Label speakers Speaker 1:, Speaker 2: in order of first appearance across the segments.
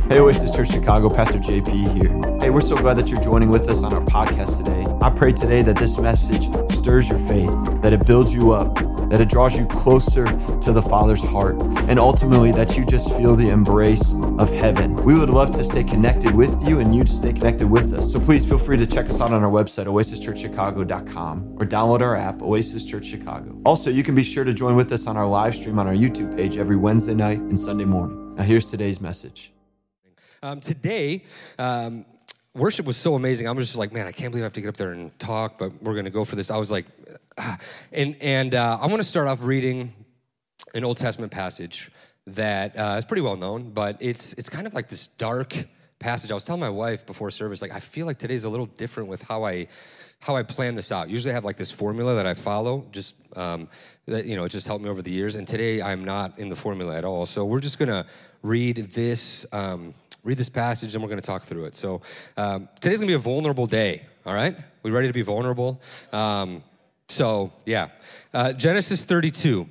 Speaker 1: Hey, Oasis Church Chicago, Pastor JP here. Hey, we're so glad that you're joining with us on our podcast today. I pray today that this message stirs your faith, that it builds you up, that it draws you closer to the Father's heart, and ultimately that you just feel the embrace of heaven. We would love to stay connected with you and you to stay connected with us. So please feel free to check us out on our website, oasischurchchicago.com, or download our app, Oasis Church Chicago. Also, you can be sure to join with us on our live stream on our YouTube page every Wednesday night and Sunday morning. Now here's today's message.
Speaker 2: Today, worship was so amazing. I was just like, man, I can't believe I have to get up there and talk, but we're going to go for this. I was like, I want to start off reading an Old Testament passage that is pretty well known, but it's kind of like this dark passage. I was telling my wife before service, like, I feel like today's a little different with how I plan this out. Usually I have like this formula that I follow, just that, it just helped me over the years. And today I'm not in the formula at all. So we're just going to read this passage, and we're going to talk through it. So today's going to be a vulnerable day, all right? We ready to be vulnerable? Genesis 32,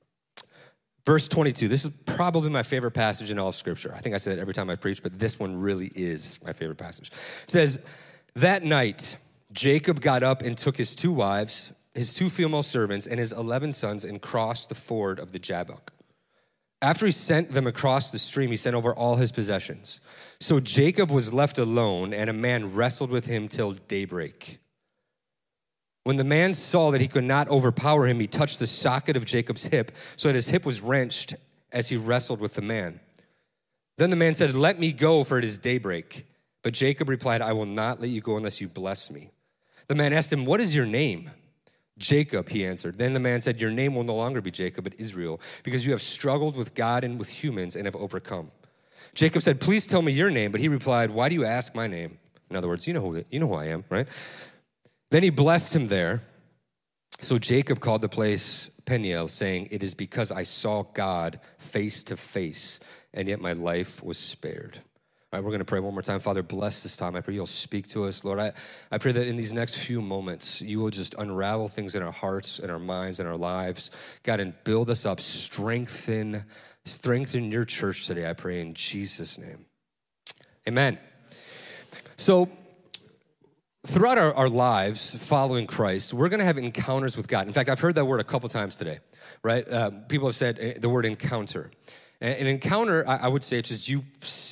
Speaker 2: verse 22. This is probably my favorite passage in all of Scripture. I think I say it every time I preach, but this one really is my favorite passage. It says, that night, Jacob got up and took his 2 wives, his 2 female servants, and his 11 sons, and crossed the ford of the Jabbok. After he sent them across the stream, he sent over all his possessions. So Jacob was left alone, and a man wrestled with him till daybreak. When the man saw that he could not overpower him, he touched the socket of Jacob's hip, so that his hip was wrenched as he wrestled with the man. Then the man said, let me go, for it is daybreak. But Jacob replied, I will not let you go unless you bless me. The man asked him, what is your name? Jacob, he answered. Then the man said, your name will no longer be Jacob, but Israel, because you have struggled with God and with humans and have overcome. Jacob said, please tell me your name. But he replied, why do you ask my name? In other words, you know who I am, right? Then he blessed him there. So Jacob called the place Peniel, saying, it is because I saw God face to face, and yet my life was spared. All right, we're going to pray one more time. Father, bless this time. I pray you'll speak to us. Lord, I pray that in these next few moments, you will just unravel things in our hearts, in our minds, in our lives. God, and build us up. Strengthen your church today, I pray in Jesus' name. Amen. So throughout our lives following Christ, we're going to have encounters with God. In fact, I've heard that word a couple times today, right? People have said the word encounter. An encounter, I would say, it's just you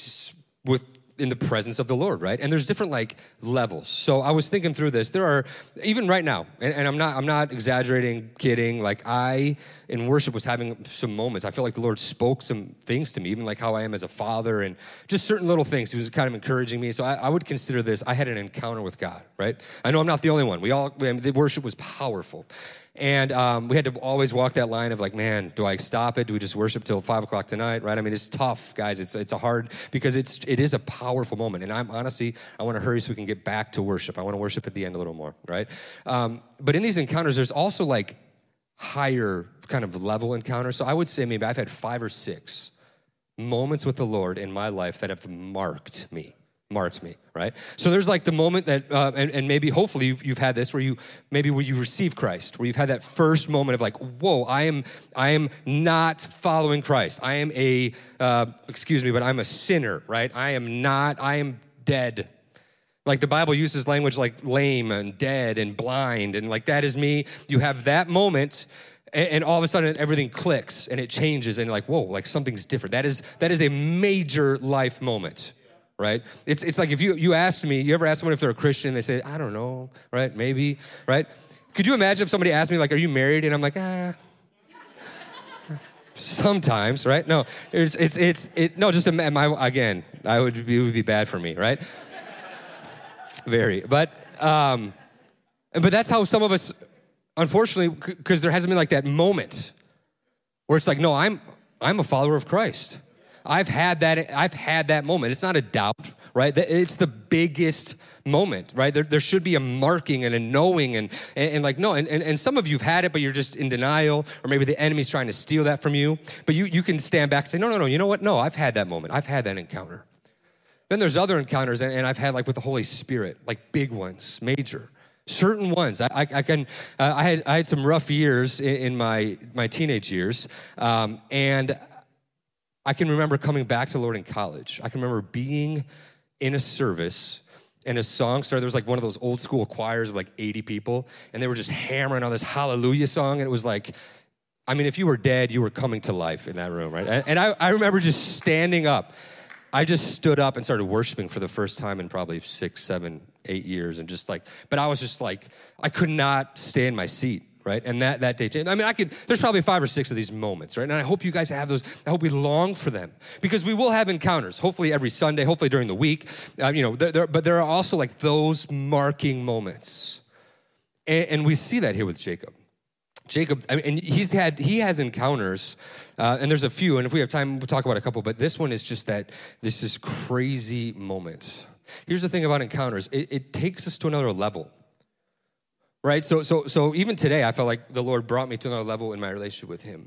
Speaker 2: in the presence of the Lord, right? And there's different levels. So I was thinking through this. There are, even right now, and I'm not exaggerating, kidding, I in worship was having some moments. I feel like the Lord spoke some things to me, even like how I am as a father and just certain little things. He was kind of encouraging me. So I would consider this, I had an encounter with God, right? I know I'm not the only one. The worship was powerful. And we had to always walk that line of man, do I stop it? Do we just worship till 5 o'clock tonight, right? I mean, it's tough, guys. It's a hard, because it is a powerful moment. And I want to hurry so we can get back to worship. I want to worship at the end a little more, right? But in these encounters, there's also higher kind of level encounters. So I would say maybe I've had 5 or 6 moments with the Lord in my life that have marked me, right? So there's the moment that, and maybe hopefully you've had this where you receive Christ, where you've had that first moment of whoa, I am not following Christ. I am but I'm a sinner, right? I am dead. The Bible uses language like lame and dead and blind, and that is me. You have that moment, and all of a sudden everything clicks and it changes, and whoa, something's different. That is a major life moment. Right? It's like if you asked me, you ever ask someone if they're a Christian, they say, I don't know, right? Maybe, right? Could you imagine if somebody asked me, are you married? And I'm like, sometimes, right? No, it would be bad for me, right? Very, but that's how some of us, unfortunately, because there hasn't been that moment where it's no, I'm a follower of Christ. I've had that moment. It's not a doubt, right? It's the biggest moment, right? There should be a marking and a knowing and some of you've had it, but you're just in denial, or maybe the enemy's trying to steal that from you. But you can stand back and say, no, you know what? No, I've had that moment. I've had that encounter. Then there's other encounters, and I've had with the Holy Spirit, big ones, major. Certain ones. I had some rough years in my teenage years, and I can remember coming back to the Lord in college. I can remember being in a service and a song started. There was like one of those old school choirs of like 80 people, and they were just hammering on this hallelujah song, and it was like, I mean, if you were dead, you were coming to life in that room, right? And I remember just standing up. I just stood up and started worshiping for the first time in probably 6, 7, 8 years, and just like, but I was just like, I could not stay in my seat, right? And that day changed. I mean, there's probably 5 or 6 of these moments, right? And I hope you guys have those. I hope we long for them, because we will have encounters, hopefully every Sunday, hopefully during the week, but there are also like those marking moments. And we see that here with Jacob. Jacob, I mean, and he has encounters, and there's a few, and if we have time, we'll talk about a couple, but this one is just this crazy moment. Here's the thing about encounters. It takes us to another level, right? So even today, I felt like the Lord brought me to another level in my relationship with him.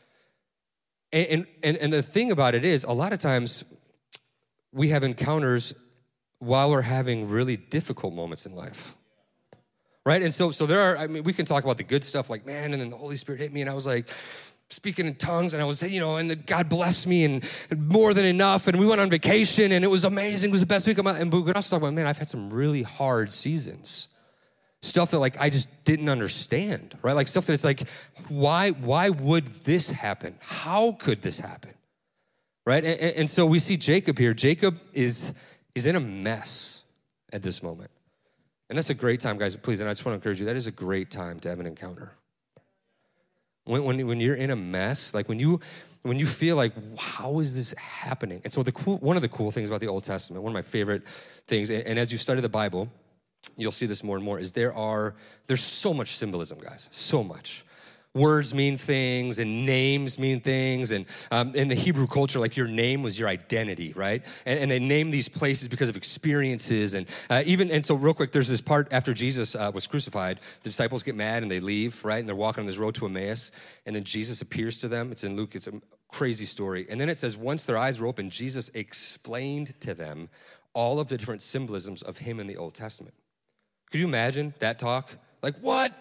Speaker 2: And the thing about it is, a lot of times, we have encounters while we're having really difficult moments in life. Right? And so there are, I mean, we can talk about the good stuff like, man, and then the Holy Spirit hit me and I was like speaking in tongues and I was, and God blessed me and more than enough. And we went on vacation and it was amazing. It was the best week of my life. And we can also talk about, man, I've had some really hard seasons. Stuff that like I just didn't understand, right? Like stuff that it's like, why would this happen? How could this happen? Right? And so we see Jacob here. Jacob he's in a mess at this moment. And that's a great time, guys, please, and I just want to encourage you, that is a great time to have an encounter. When you're in a mess, like when you feel like, how is this happening? And so one of the cool things about the Old Testament, one of my favorite things, and as you study the Bible, you'll see this more and more, is there's so much symbolism, guys, so much. Words mean things and names mean things. And in the Hebrew culture, like your name was your identity, right? And they named these places because of experiences. And so real quick, there's this part after Jesus was crucified, the disciples get mad and they leave, right? And they're walking on this road to Emmaus. And then Jesus appears to them. It's in Luke. It's a crazy story. And then it says, once their eyes were open, Jesus explained to them all of the different symbolisms of him in the Old Testament. Could you imagine that talk? Like, what?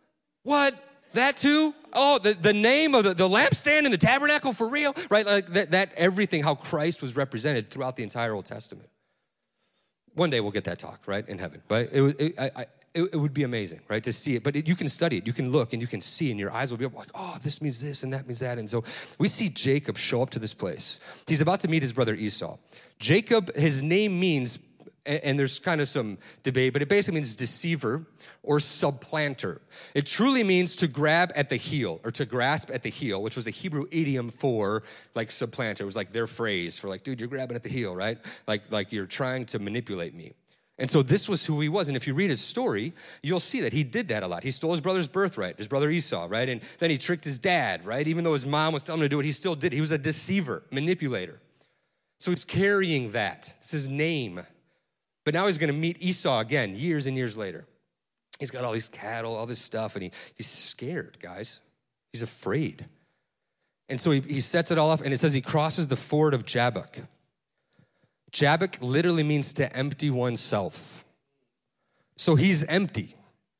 Speaker 2: That too? Oh, the name of the lampstand and the tabernacle for real? Right, like that everything, how Christ was represented throughout the entire Old Testament. One day we'll get that talk, right, in heaven. But it would be amazing, right, to see it. But you can study it, you can look, and you can see, and your eyes will be like, oh, this means this, and that means that. And so we see Jacob show up to this place. He's about to meet his brother Esau. Jacob, his name means, and there's kind of some debate, but it basically means deceiver or supplanter. It truly means to grab at the heel or to grasp at the heel, which was a Hebrew idiom for like supplanter. It was like their phrase for like, dude, you're grabbing at the heel, right? Like you're trying to manipulate me. And so this was who he was. And if you read his story, you'll see that he did that a lot. He stole his brother's birthright, his brother Esau, right? And then he tricked his dad, right? Even though his mom was telling him to do it, he still did. He was a deceiver, manipulator. So he's carrying that. It's his name. But now he's going to meet Esau again years and years later. He's got all these cattle, all this stuff, and he's scared, guys. He's afraid. And so he sets it all off, and it says he crosses the ford of Jabbok. Jabbok literally means to empty oneself. So he's empty.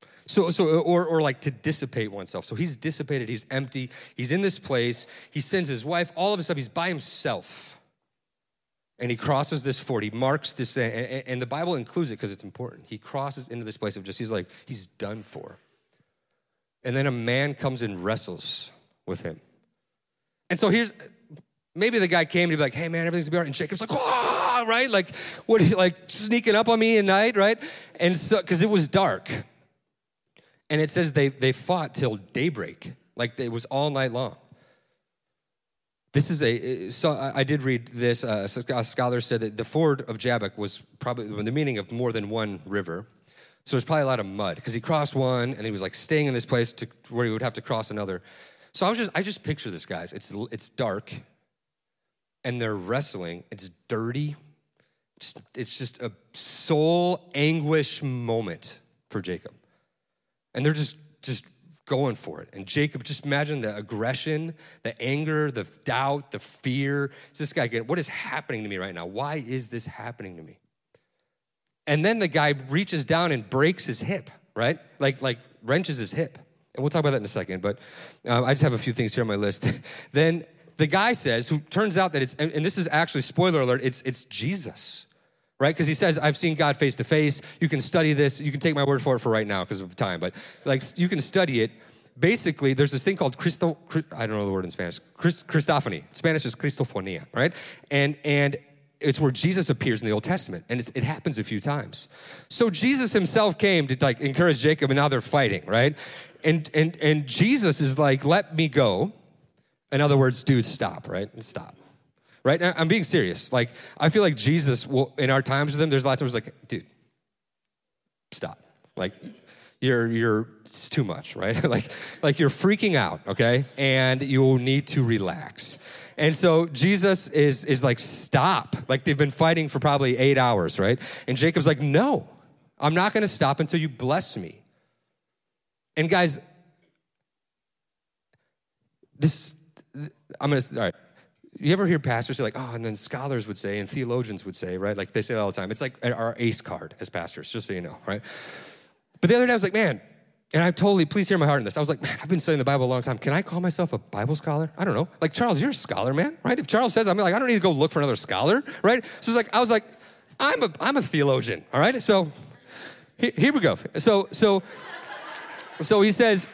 Speaker 2: Or like to dissipate oneself. So he's dissipated, he's empty, he's in this place, he sends his wife, all of his stuff, he's by himself. And he crosses this ford. He marks this, and the Bible includes it because it's important. He crosses into this place of just, he's done for. And then a man comes and wrestles with him. And so maybe the guy came to be like, hey man, everything's gonna be all right. And Jacob's like, oh, right? Like, what are you, like sneaking up on me at night, right? And so, because it was dark. And it says they fought till daybreak. Like it was all night long. So I did read this. A scholar said that the ford of Jabbok was probably the meaning of more than one river. So there's probably a lot of mud because he crossed one and he was like staying in this place where he would have to cross another. So I just picture this, guys. It's dark and they're wrestling. It's dirty. It's just a soul anguish moment for Jacob. And they're just going for it. And Jacob, just imagine the aggression, the anger, the doubt, the fear. Is this guy what is happening to me right now? Why is this happening to me? And then the guy reaches down and breaks his hip, right? Like wrenches his hip. And we'll talk about that in a second, but I just have a few things here on my list. Then the guy says, who turns out that and this is actually, spoiler alert, it's Jesus, right? Because he says, I've seen God face to face. You can study this. You can take my word for it for right now because of time, but like you can study it. Basically, there's this thing called I don't know the word in Spanish, Christophany. Spanish is Cristofonia, right? And it's where Jesus appears in the Old Testament, and it happens a few times. So Jesus himself came to like encourage Jacob, and now they're fighting, right? And Jesus is like, let me go. In other words, dude, stop, right? Stop. Right? Now, I'm being serious. Like, I feel like Jesus will, in our times with him, there's lots of times like, dude, stop. Like, it's too much, right? like you're freaking out, okay? And you need to relax. And so Jesus is like, stop. Like, they've been fighting for probably 8 hours, right? And Jacob's like, no, I'm not going to stop until you bless me. And guys, all right. You ever hear pastors say like, oh, and then scholars would say, and theologians would say, right? Like they say it all the time. It's like our ACE card as pastors, just so you know, right? But the other day I was like, man, and please hear my heart in this. I was like, man, I've been studying the Bible a long time. Can I call myself a Bible scholar? I don't know. Like, Charles, you're a scholar, man, right? If Charles says, I'm like, I don't need to go look for another scholar, right? So I was like, I'm a theologian, all right? So here we go. So he says,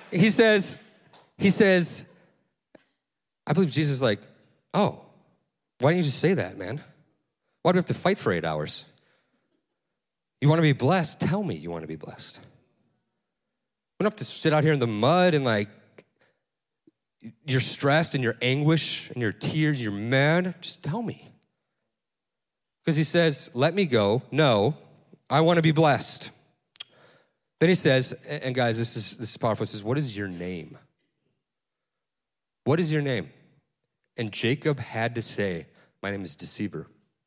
Speaker 2: I believe Jesus is like, oh, why don't you just say that, man? Why do we have to fight for 8 hours? You want to be blessed? Tell me you want to be blessed. We don't have to sit out here in the mud and like, you're stressed and your anguish and your tears, you're mad. Just tell me. Because he says, let me go. No, I want to be blessed. Then he says, and guys, this is powerful. He says, what is your name? What is your name? And Jacob had to say, my name is Deceiver.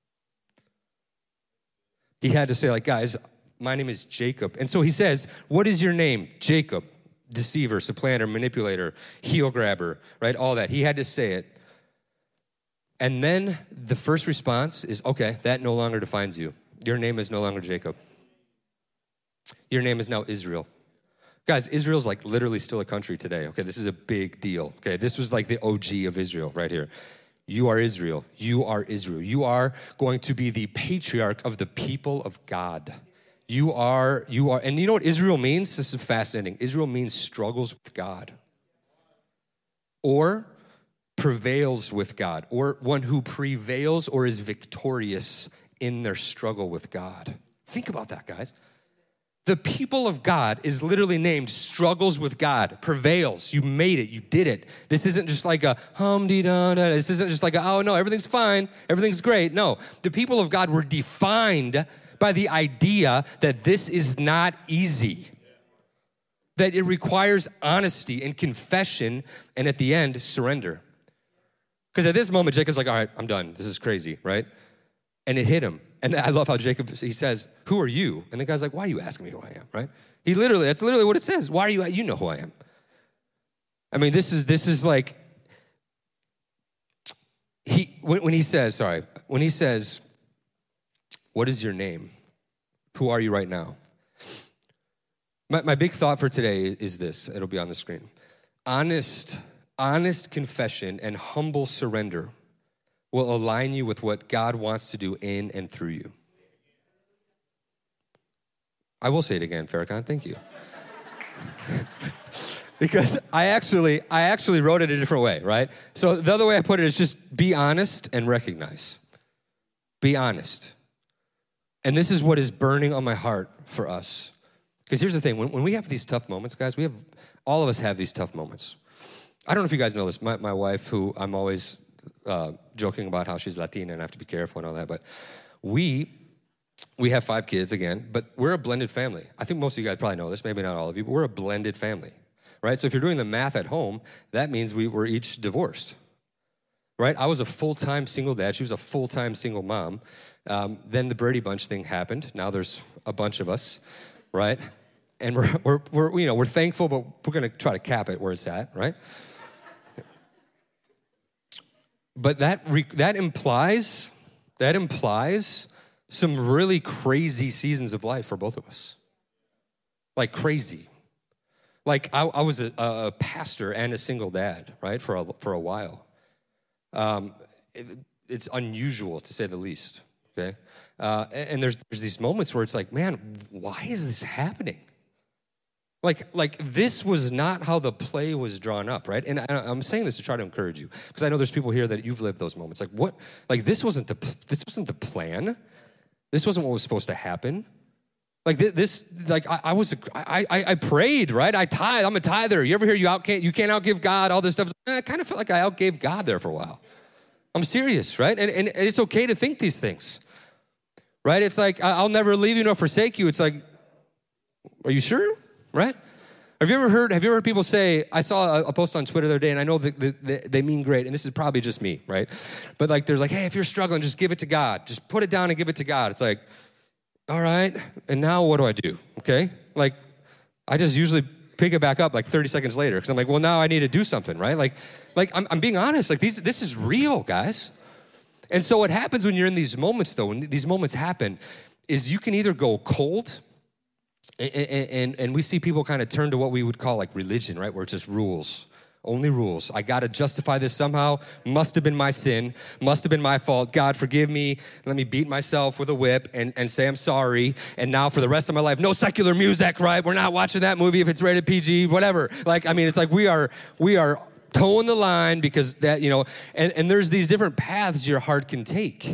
Speaker 2: He had to say, like, guys, my name is Jacob. And so he says, what is your name? Jacob, deceiver, supplanter, manipulator, heel grabber, right? All that. He had to say it. And then the first response is, okay, that no longer defines you. Your name is no longer Jacob. Your name is now Israel. Guys, Israel's like literally still a country today. Okay, this is a big deal. Okay, this was like the OG of Israel right here. You are Israel. You are Israel. You are going to be the patriarch of the people of God. You are, and you know what Israel means? This is fascinating. Israel means struggles with God. Or prevails with God. Or one who prevails or is victorious in their struggle with God. Think about that, guys. The people of God is literally named struggles with God, prevails. You made it, you did it. This isn't just like a hum-dee-da-da. This isn't just like oh no, everything's fine, everything's great. No, the people of God were defined by the idea that this is not easy. That it requires honesty and confession, and at the end, surrender. Because at this moment, Jacob's like, all right, I'm done. This is crazy, right? And it hit him. And I love how Jacob, he says, who are you? And the guy's like, why are you asking me who I am, right? That's literally what it says. Why are you, you know who I am. I mean, this is like, when he says, what is your name? Who are you right now? My big thought for today is this. It'll be on the screen. Honest confession and humble surrender will align you with what God wants to do in and through you. I will say it again, Farrakhan, thank you. Because I actually wrote it a different way, right? So the other way I put it is just be honest and recognize. Be honest. And this is what is burning on my heart for us. Because here's the thing, when we have these tough moments, guys, all of us have these tough moments. I don't know if you guys know this, my wife, who I'm always joking about how she's Latina and I have to be careful and all that, but we have 5 kids again, but we're a blended family. I think most of you guys probably know this, maybe not all of you, but we're a blended family, right? So if you're doing the math at home, that means we were each divorced, right? I was a full-time single dad. She was a full-time single mom. Then the Brady Bunch thing happened. Now there's a bunch of us, right? And we're thankful, but we're going to try to cap it where it's at, right? But that implies some really crazy seasons of life for both of us. Like crazy. Like I was a pastor and a single dad, right, for a while. It's unusual, to say the least, okay? And there's these moments where it's like, man, why is this happening? Like this was not how the play was drawn up, right? And I'm saying this to try to encourage you, because I know there's people here that you've lived those moments. Like what? Like this wasn't the plan. This wasn't what was supposed to happen. Like this, like I prayed, right? I tithe. I'm a tither. You ever hear you can't outgive God? All this stuff. I kind of felt like I outgave God there for a while. I'm serious, right? And it's okay to think these things, right? It's like I'll never leave you nor forsake you. It's like, are you sure? Right? Have you ever heard people say, I saw a post on Twitter the other day, and I know they mean great, and this is probably just me, right? But like, there's like, hey, if you're struggling, just give it to God. Just put it down and give it to God. It's like, all right, and now what do I do? Okay? Like, I just usually pick it back up like 30 seconds later, because I'm like, well, now I need to do something, right? Like I'm being honest. Like, this is real, guys. And so what happens when you're in these moments, though, when these moments happen, is you can either go cold, and we see people kind of turn to what we would call like religion, right? Where it's just rules, only rules. I got to justify this somehow. Must have been my sin. Must have been my fault. God, forgive me. Let me beat myself with a whip and say I'm sorry. And now for the rest of my life, no secular music, right? We're not watching that movie if it's rated PG, whatever. Like, I mean, it's like we are towing the line because that, and there's these different paths your heart can take.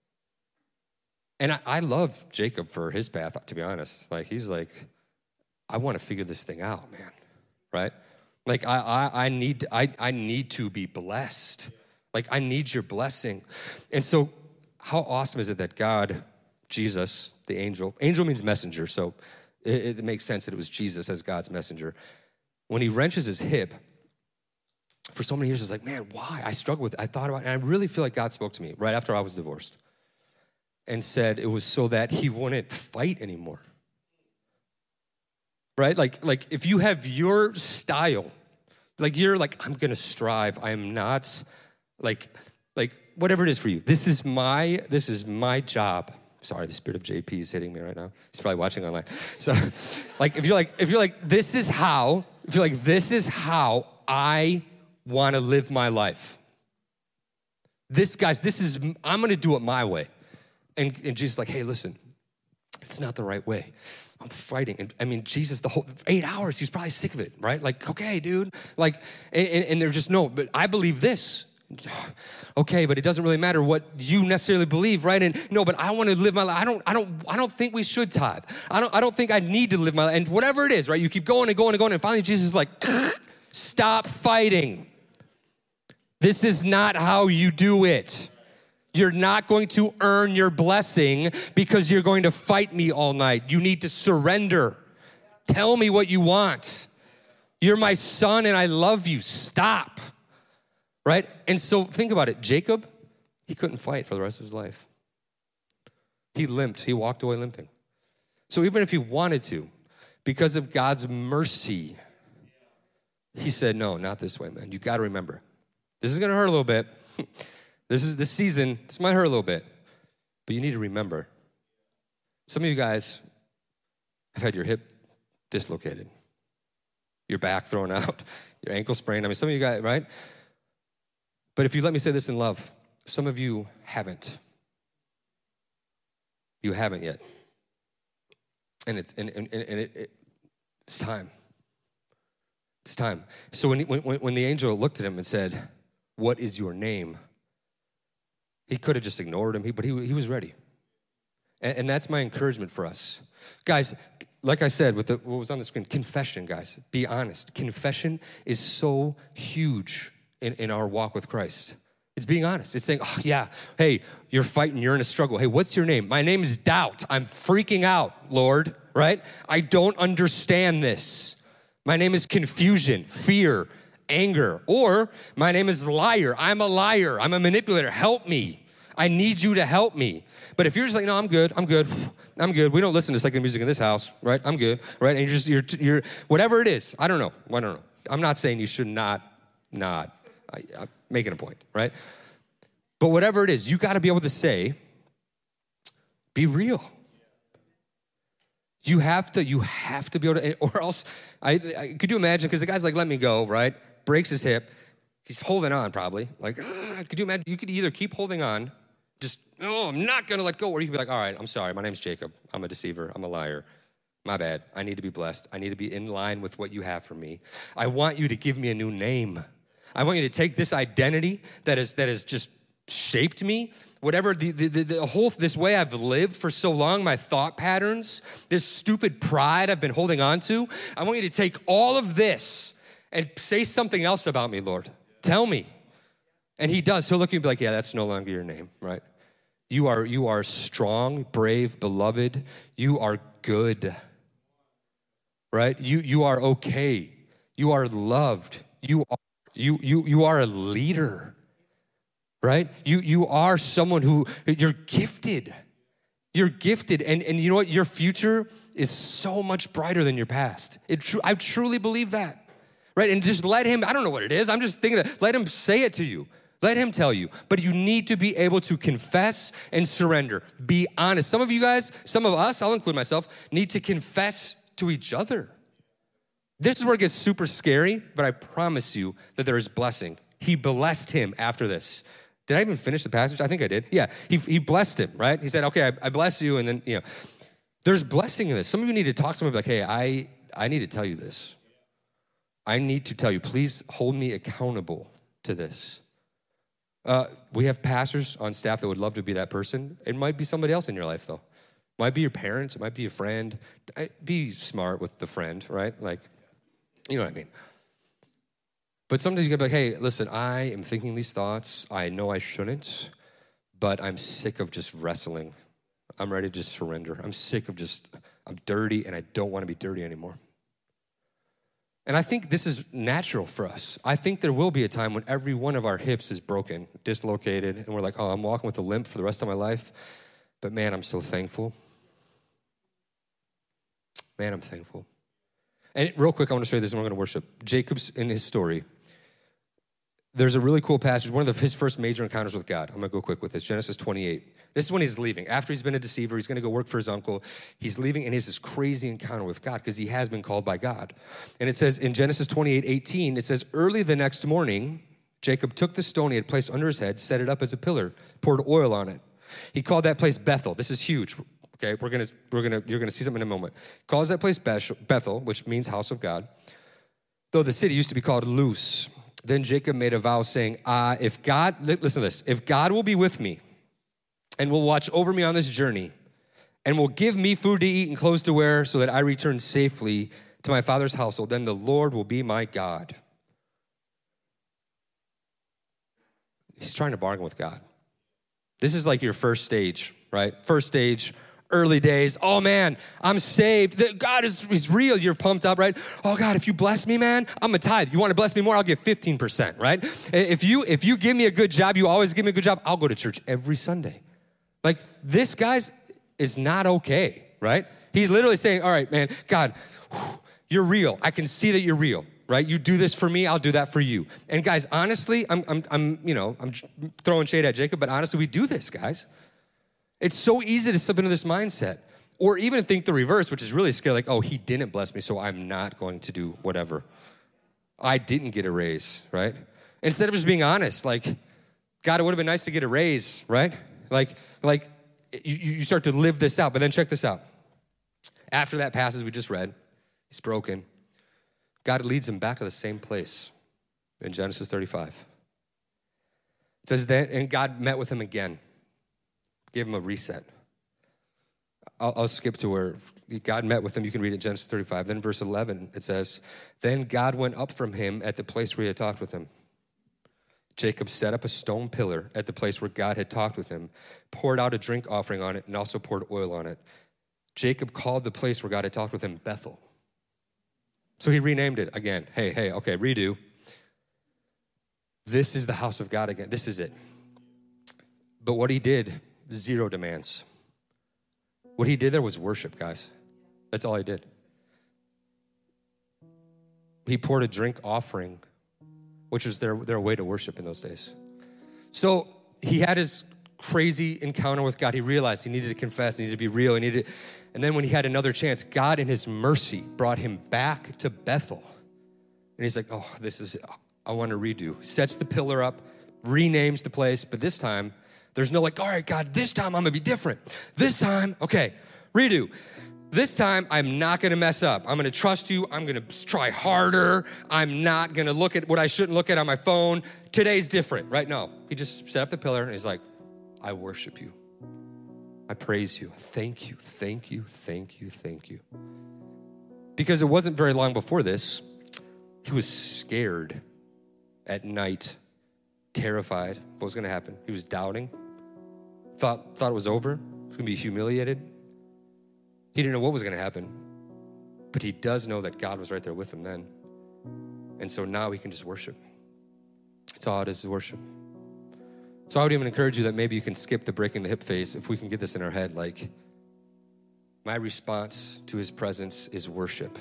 Speaker 2: And I love Jacob for his path, to be honest. Like, he's like, I want to figure this thing out, man, right? Like, I need to be blessed. Like, I need your blessing. And so how awesome is it that God, Jesus, the angel means messenger, so it makes sense that it was Jesus as God's messenger. When he wrenches his hip, for so many years, it's like, man, why? I struggled with it. I thought about it, and I really feel like God spoke to me right after I was divorced and said it was so that he wouldn't fight anymore. Right? Like if you have your style, like you're like, I'm gonna strive. I am not like whatever it is for you. This is my job. Sorry, the spirit of JP is hitting me right now. He's probably watching online. So if you're like, this is how I want to live my life. I'm gonna do it my way. And Jesus is like, hey, listen, it's not the right way. I'm fighting. And I mean, Jesus, the whole 8 hours, he's probably sick of it, right? Like, okay, dude. Like, and they're just, no, but I believe this. Okay, but it doesn't really matter what you necessarily believe, right? And no, but I want to live my life. I don't think we should tithe. I don't think I need to live my life. And whatever it is, right? You keep going and going and going. And finally, Jesus is like, stop fighting. This is not how you do it. You're not going to earn your blessing because you're going to fight me all night. You need to surrender. Tell me what you want. You're my son and I love you. Stop. Right? And so think about it. Jacob, he couldn't fight for the rest of his life. He limped. He walked away limping. So even if he wanted to, because of God's mercy, he said, no, not this way, man. You got to remember. This is going to hurt a little bit. This season, this might hurt a little bit, but you need to remember. Some of you guys have had your hip dislocated, your back thrown out, your ankle sprained. I mean, some of you guys, right? But if you let me say this in love, some of you haven't. You haven't yet. And it's time. It's time. So when the angel looked at him and said, what is your name? He could have just ignored him, but he was ready. And that's my encouragement for us. Guys, like I said, with what was on the screen, confession, guys. Be honest. Confession is so huge in our walk with Christ. It's being honest. It's saying, oh, yeah, hey, you're fighting, you're in a struggle. Hey, what's your name? My name is doubt. I'm freaking out, Lord, right? I don't understand this. My name is confusion, fear, anger. Or my name is liar. I'm a liar. I'm a manipulator. Help me. I need you to help me. But if you're just like, no, I'm good. We don't listen to secular music in this house, right? I'm good, right? And you're whatever it is. I don't know. I'm not saying you should not. I'm making a point, right? But whatever it is, you got to be able to say, be real. You have to be able to, or else, could you imagine, because the guy's like, let me go, right? Breaks his hip, He's holding on probably. Like, could you imagine? You could either keep holding on, just, I'm not going to let go. Or you could be like, all right, I'm sorry. My name's Jacob. I'm a deceiver. I'm a liar. My bad. I need to be blessed. I need to be in line with what you have for me. I want you to give me a new name. I want you to take this identity that has just shaped me, whatever the whole, this way I've lived for so long, my thought patterns, this stupid pride I've been holding on to. I want you to take all of this and say something else about me, Lord. Tell me. And he does. He'll look at you and be like, yeah, that's no longer your name, right? You are strong, brave, beloved. You are good, right? You are okay. You are loved. You are a leader, right? You are someone who, you're gifted. You're gifted. And you know what? Your future is so much brighter than your past. I truly believe that, right? And just let him, I don't know what it is. I'm just thinking, let him say it to you. Let him tell you. But you need to be able to confess and surrender. Be honest. Some of you guys, some of us, I'll include myself, need to confess to each other. This is where it gets super scary, but I promise you that there is blessing. He blessed him after this. Did I even finish the passage? I think I did. Yeah, he blessed him, right? He said, okay, I bless you, and then, there's blessing in this. Some of you need to talk to somebody like, hey, I need to tell you this. I need to tell you, please hold me accountable to this. We have pastors on staff that would love to be that person. It might be somebody else in your life, though. It might be your parents. It might be a friend. Be smart with the friend, right? Like, you know what I mean? But sometimes you gotta be like, hey, listen, I am thinking these thoughts. I know I shouldn't, but I'm sick of just wrestling. I'm ready to just surrender. I'm sick of I'm dirty, and I don't want to be dirty anymore. And I think this is natural for us. I think there will be a time when every one of our hips is broken, dislocated, and we're like, oh, I'm walking with a limp for the rest of my life. But man, I'm so thankful. Man, I'm thankful. And real quick, I want to show you this, and we're going to worship. Jacob's in his story. There's a really cool passage, one of his first major encounters with God. I'm going to go quick with this, Genesis 28. This is when he's leaving. After he's been a deceiver, he's going to go work for his uncle. He's leaving, and he has this crazy encounter with God because he has been called by God. And it says in Genesis 28:18, it says, early the next morning, Jacob took the stone he had placed under his head, set it up as a pillar, poured oil on it. He called that place Bethel. This is huge. Okay, you're gonna see something in a moment. Calls that place Bethel, which means house of God. Though the city used to be called Luz. Then Jacob made a vow saying, if God, listen to this, if God will be with me and will watch over me on this journey and will give me food to eat and clothes to wear so that I return safely to my father's household, then the Lord will be my God. He's trying to bargain with God. This is like your first stage, right? First stage, early days. Oh man, I'm saved. God is real. You're pumped up, right? Oh God, if you bless me, man, I'm a tithe. You want to bless me more? I'll give 15%, right? If you give me a good job, you always give me a good job, I'll go to church every Sunday. Like this guy's is not okay, right? He's literally saying, all right, man, God, you're real. I can see that you're real, right? You do this for me, I'll do that for you. And guys, honestly, I'm throwing shade at Jacob, but honestly, we do this, guys. It's so easy to slip into this mindset or even think the reverse, which is really scary. Like, oh, he didn't bless me, so I'm not going to do whatever. I didn't get a raise, right? Instead of just being honest, like, God, it would have been nice to get a raise, right? Like you start to live this out, but then check this out. After that passage we just read, he's broken. God leads him back to the same place in Genesis 35. It says that, and God met with him again. Gave him a reset. I'll skip to where God met with him. You can read it in Genesis 35. Then verse 11, it says, then God went up from him at the place where he had talked with him. Jacob set up a stone pillar at the place where God had talked with him, poured out a drink offering on it, and also poured oil on it. Jacob called the place where God had talked with him Bethel. So he renamed it again. Hey, okay, redo. This is the house of God again. This is it. But what he did, 0 demands. What he did there was worship, guys. That's all he did. He poured a drink offering, which was their way to worship in those days. So he had his crazy encounter with God. He realized he needed to confess, he needed to be real, and then when he had another chance, God in his mercy brought him back to Bethel. And he's like, oh, I want to redo. Sets the pillar up, renames the place, but this time, there's no like, all right, God, this time I'm gonna be different. This time, okay, redo. This time, I'm not gonna mess up. I'm gonna trust you. I'm gonna try harder. I'm not gonna look at what I shouldn't look at on my phone. Today's different, right? No, he just set up the pillar and he's like, I worship you. I praise you. Thank you, thank you, thank you, thank you. Because it wasn't very long before this, he was scared at night, terrified what was gonna happen. He was doubting, thought it was over, he was gonna be humiliated. He didn't know what was gonna happen, but he does know that God was right there with him then. And so now he can just worship. That's all it is worship. So I would even encourage you that maybe you can skip the breaking the hip phase if we can get this in our head, like, my response to his presence is worship.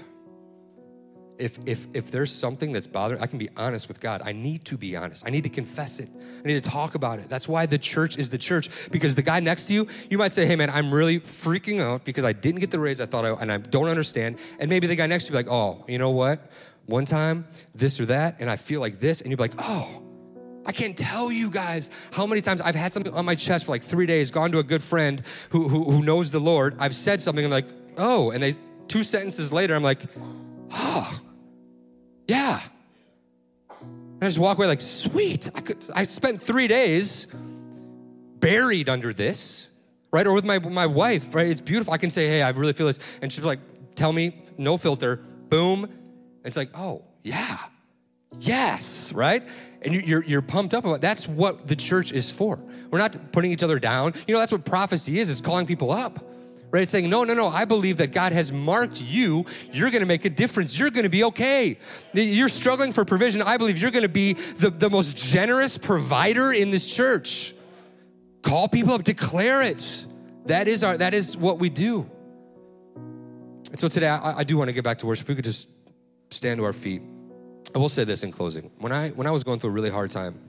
Speaker 2: If there's something that's bothering, I can be honest with God. I need to be honest. I need to confess it. I need to talk about it. That's why the church is the church. Because the guy next to you, you might say, hey man, I'm really freaking out because I didn't get the raise I thought and I don't understand. And maybe the guy next to you be like, oh, you know what? One time, this or that, and I feel like this. And you'd be like, oh, I can't tell you guys how many times I've had something on my chest for like 3 days, gone to a good friend who knows the Lord. I've said something and like, oh, and 2 sentences later, I'm like, oh, yeah. And I just walk away like, sweet. I spent 3 days buried under this, right? Or with my wife, right? It's beautiful. I can say, hey, I really feel this. And she's like, tell me, no filter, boom. And it's like, oh, yeah, yes, right? And you're pumped up about it. That's what the church is for. We're not putting each other down. You know, that's what prophecy is calling people up. Right? It's saying, no, I believe that God has marked you. You're going to make a difference. You're going to be okay. You're struggling for provision. I believe you're going to be the most generous provider in this church. Call people up, declare it. That is what we do. And so today, I do want to get back to worship. If we could just stand to our feet. I will say this in closing. When I was going through a really hard time,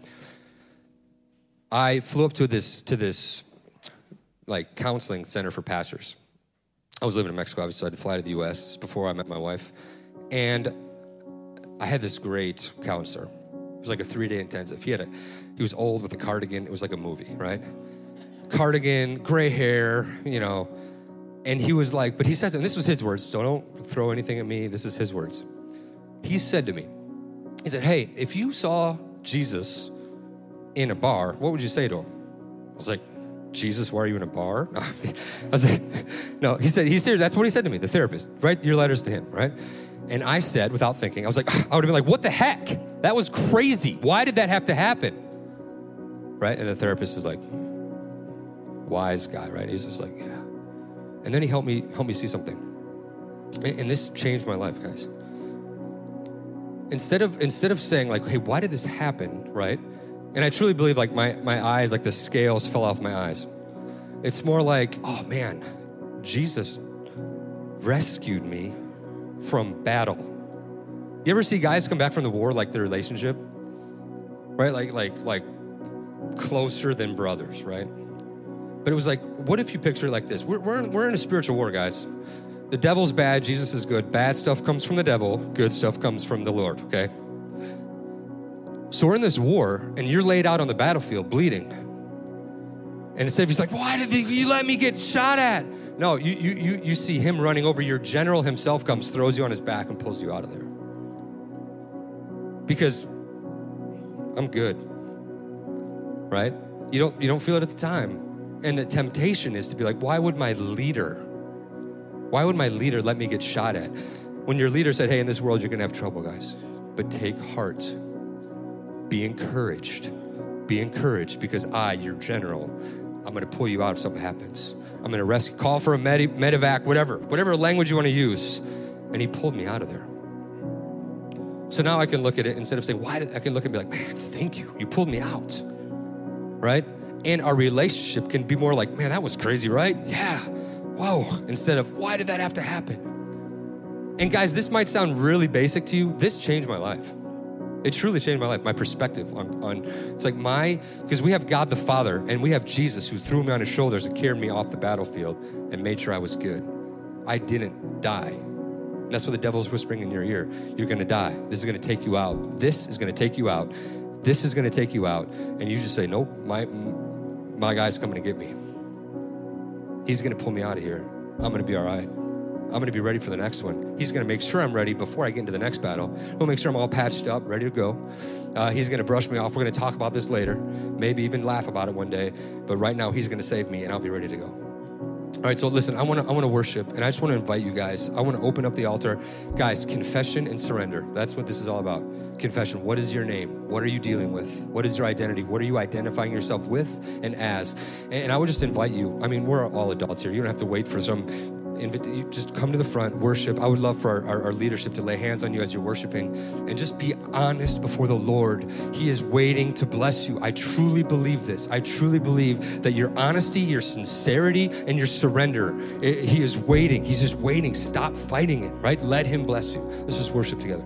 Speaker 2: I flew up to this like counseling center for pastors. I was living in Mexico, obviously, so I had to fly to the US before I met my wife. And I had this great counselor. It was like a 3-day intensive. He was old with a cardigan. It was like a movie, right? Cardigan, gray hair, you know. And he was like, but he said, and this was his words, so don't throw anything at me. This is his words. He said to me, he said, hey, if you saw Jesus in a bar, what would you say to him? I was like, Jesus, why are you in a bar? No, I was like, no, he's serious. That's what he said to me, the therapist. Write your letters to him, right? And I said, without thinking, I was like, I would have been like, what the heck? That was crazy. Why did that have to happen? Right? And the therapist is like, wise guy, right? He's just like, yeah. And then he helped me see something. And this changed my life, guys. Instead of saying like, hey, why did this happen, right? And I truly believe like my eyes, like the scales fell off my eyes. It's more like, oh man, Jesus rescued me from battle. You ever see guys come back from the war like their relationship? Right? Like closer than brothers, right? But it was like, what if you picture it like this? We're in a spiritual war, guys. The devil's bad, Jesus is good. Bad stuff comes from the devil, good stuff comes from the Lord, okay? So we're in this war, and you're laid out on the battlefield bleeding. And instead of he's like, why did you let me get shot at? No, you see him running over. Your general himself comes, throws you on his back, and pulls you out of there. Because I'm good, right? You don't feel it at the time. And the temptation is to be like, why would my leader let me get shot at? When your leader said, hey, in this world, you're gonna have trouble, guys. But take heart. Be encouraged because I, your general, I'm gonna pull you out if something happens. I'm gonna rescue, call for a medevac, whatever language you wanna use. And he pulled me out of there. So now I can look at it, instead of saying, I can look and be like, man, thank you. You pulled me out, right? And our relationship can be more like, man, that was crazy, right? Yeah, whoa. Instead of, why did that have to happen? And guys, this might sound really basic to you. This changed my life. It truly changed my life, my perspective on it's like because we have God the Father and we have Jesus who threw me on his shoulders and carried me off the battlefield and made sure I was good. I didn't die. And that's what the devil's whispering in your ear. You're gonna die. This is gonna take you out. This is gonna take you out. This is gonna take you out. And you just say, nope, my guy's coming to get me. He's gonna pull me out of here. I'm gonna be all right. I'm gonna be ready for the next one. He's gonna make sure I'm ready before I get into the next battle. He'll make sure I'm all patched up, ready to go. He's gonna brush me off. We're gonna talk about this later, maybe even laugh about it one day. But right now, he's gonna save me and I'll be ready to go. All right, so listen, I wanna worship, and I just wanna invite you guys. I wanna open up the altar. Guys, confession and surrender. That's what this is all about. Confession. What is your name? What are you dealing with? What is your identity? What are you identifying yourself with and as? And I would just invite you. I mean, we're all adults here. You don't have to wait for some you just come to the front, worship. I would love for our leadership to lay hands on you as you're worshiping and just be honest before the Lord. He is waiting to bless you. I truly believe this. I truly believe that your honesty, your sincerity, and your surrender, he is waiting. He's just waiting. Stop fighting it, right? Let him bless you. Let's just worship together.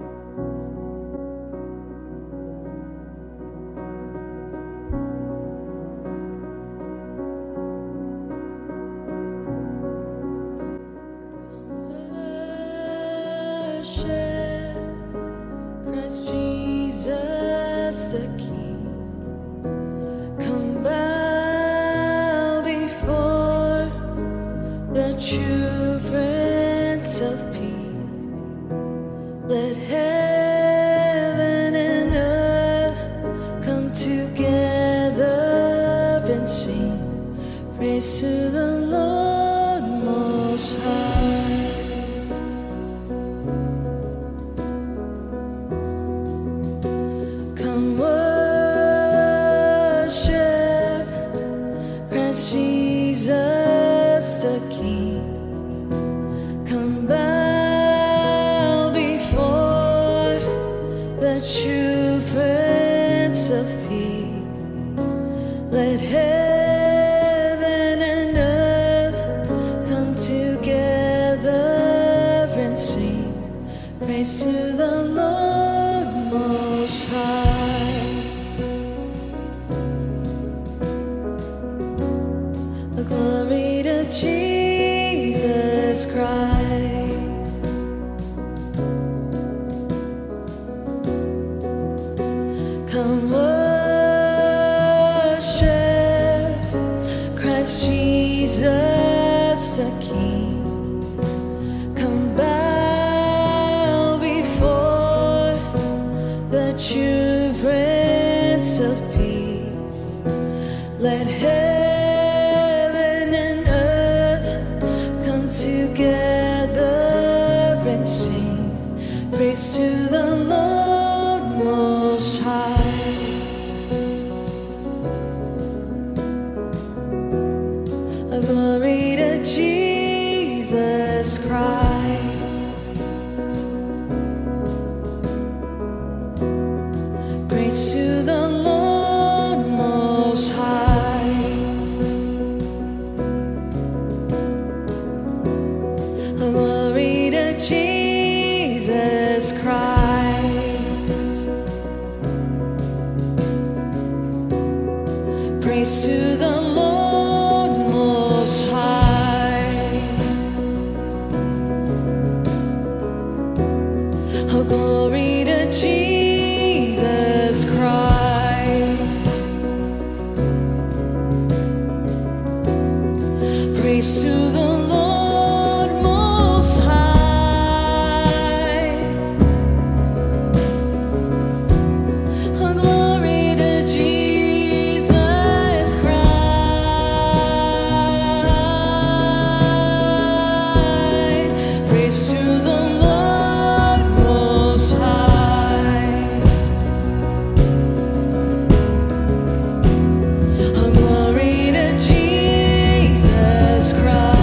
Speaker 3: Christ.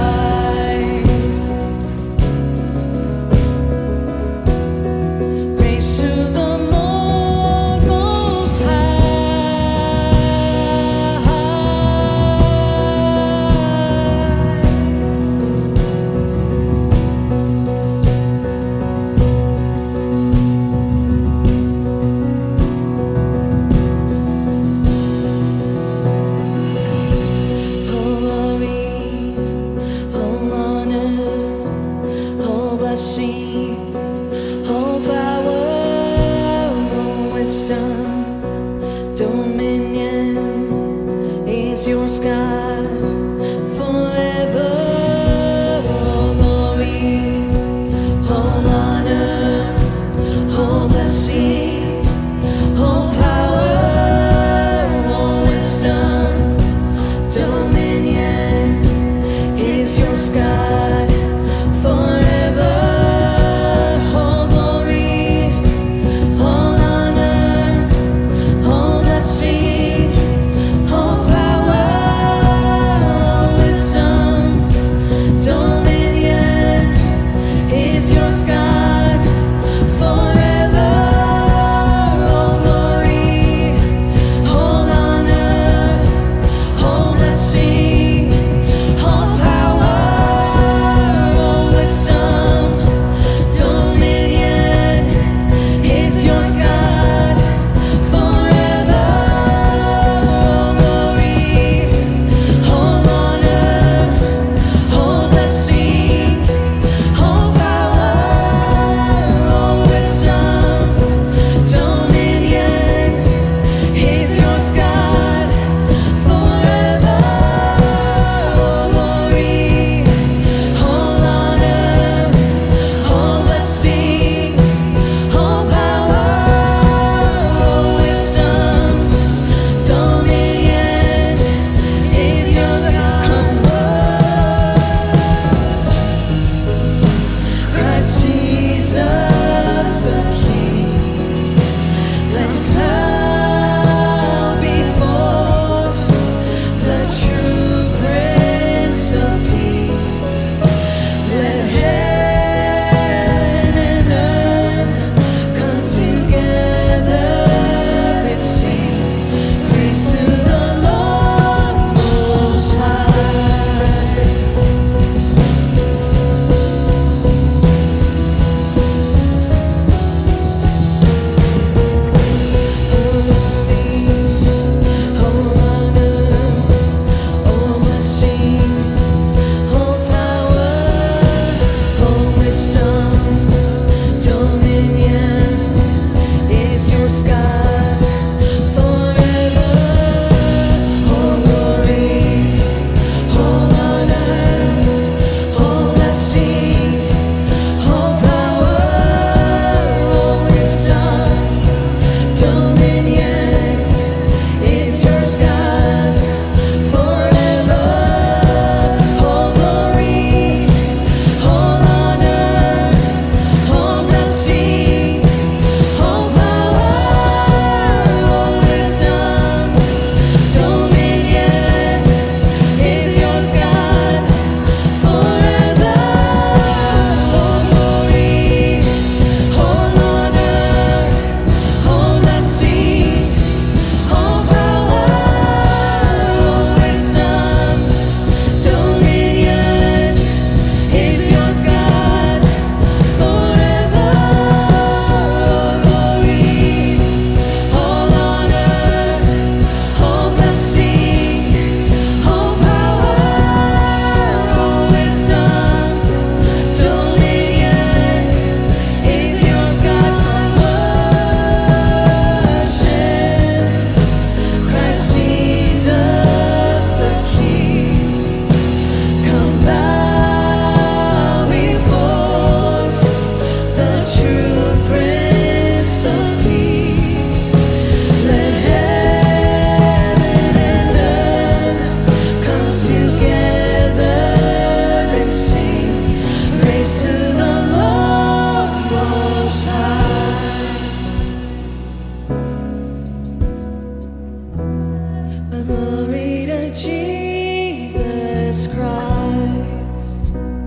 Speaker 3: Jesus Christ.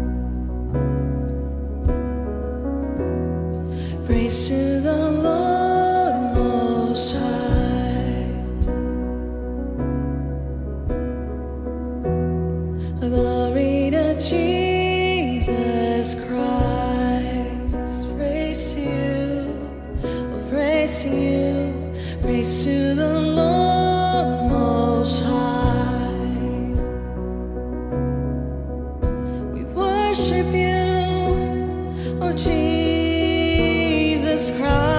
Speaker 3: Praise to the Lord Most High. Glory to Jesus Christ. Praise you, praise you, praise to the Lord Most High. We worship you, oh Jesus Christ.